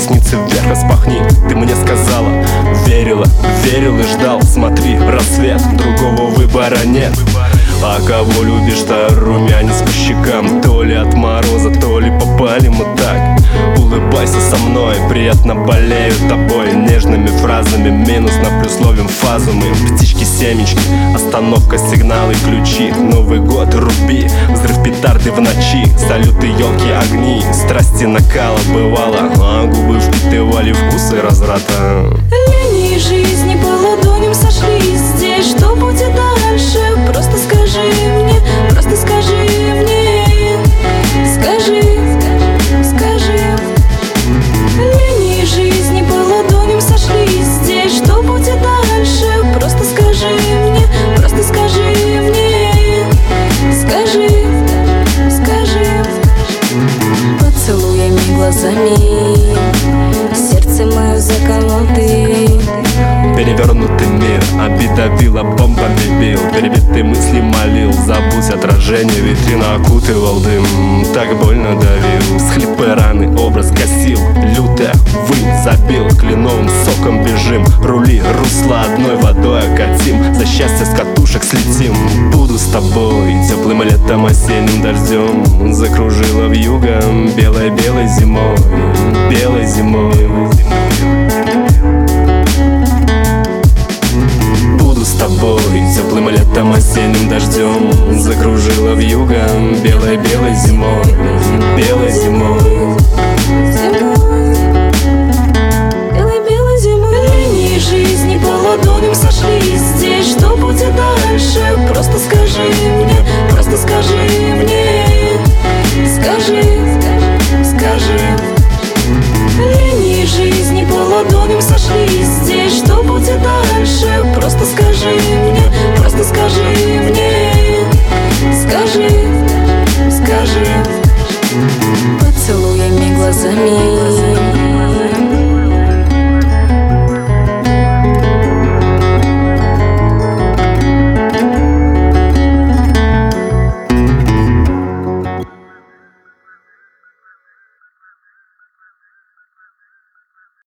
ресницы вверх распахни. Ты мне сказала, верила, верил и ждал. Смотри, рассвет, другого выбора нет. А кого любишь-то, румянец по щекам? То ли от мороза, то ли попали мы так. Улыбайся со мной, приятно болею тобой. Нежными фразами, минус на плюс ловим фазу. Мы птички, семечки, остановка, сигналы, ключи. Новый год, руби, взрыв петарды в ночи. Салюты, елки, огни, страсти накала бывало. А губы впитывали вкусы разврата. Линии жизни по ладоням сошлись. Здесь что будет дальше? Просто скажи мне, просто скажи мне. Скажи, скажи. Линии жизни по ладоням сошлись. Здесь что будет дальше? Просто скажи мне, просто скажи мне. Скажи, скажи. Поцелуями, глазами сердце мое заколол ты. Перевернутый мир, обида била, бомбами бил. Перебитые мысли молил, забудь отражение. Витрина окутывал дым, так больно давил. Схлипы раны, образ гасил. Лютая вынь забил, кленовым соком бежим. Рули, русло одной водой окатим. За счастье с катушек слетим. Буду с тобой теплым летом, осенним дождем. Закружила вьюгом белой-белой зимой. Белой зимой. Буду с тобой теплым летом, осенним дождем. Закружила вьюгом белой-белой зимой. Белой зимой. Белой-белой зимой. Линии жизни по ладоням сошлись. Здесь что будет дальше? Просто скажи мне, просто скажи мне. Скажи, скажи. Линии жизни по ладоням сошлись. Здесь что будет дальше? Просто скажи мне, просто скажи мне. Скажи, скажи. Поцелуями, глазами